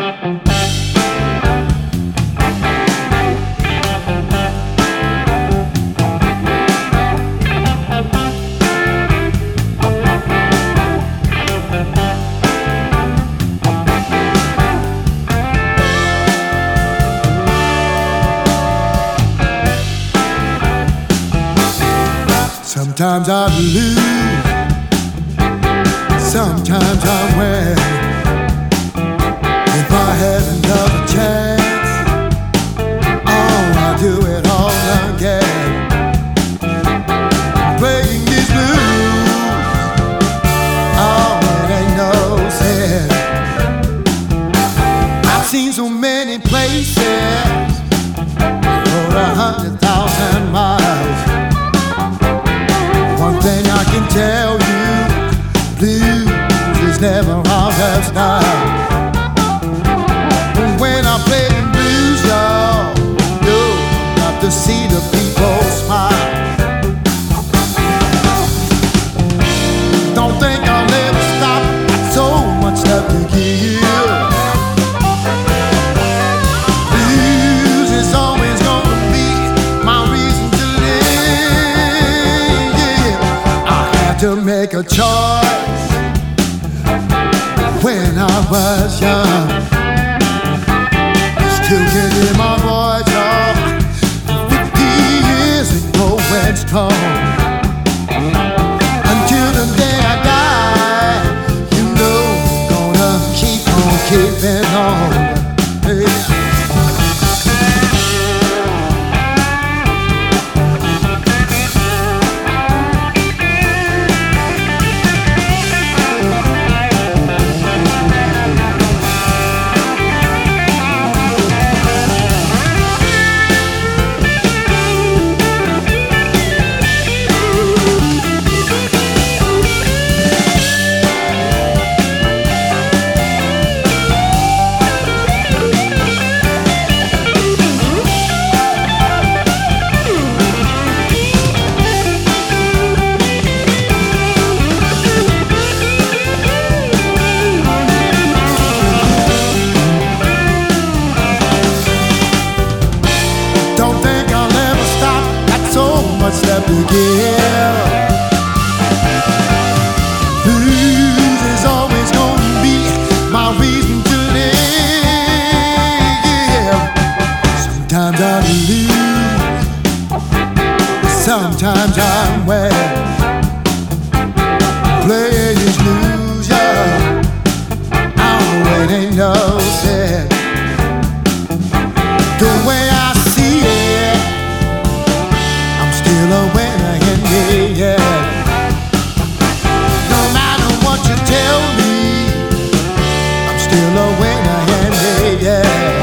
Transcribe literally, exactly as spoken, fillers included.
Sometimes I lose, sometimes I win. If I had another chance, oh, I'd do it all again. Playing these blues, oh, it ain't no sin. I've seen so many places for a hundred thousand miles. One thing I can tell you, blues is never out of style. When I play the blues, y'all, you got to see the people smile. Don't think I'll ever stop, got so much left to give. Blues is always gonna be my reason to live. Yeah, I had to make a choice when I was young. Still can hear my voice, y'all. Fifty years and going strong. Until the day I die, you know I'm gonna keep on keeping on. Hey. What's left to give? Blues is always gonna be my reason to live. Yeah. Sometimes I lose, sometimes I win. Playing these blues, yeah, oh, it ain't no sin. The way I see it, still a winner in me, yeah. No matter what you tell me, I'm still a winner in me, yeah.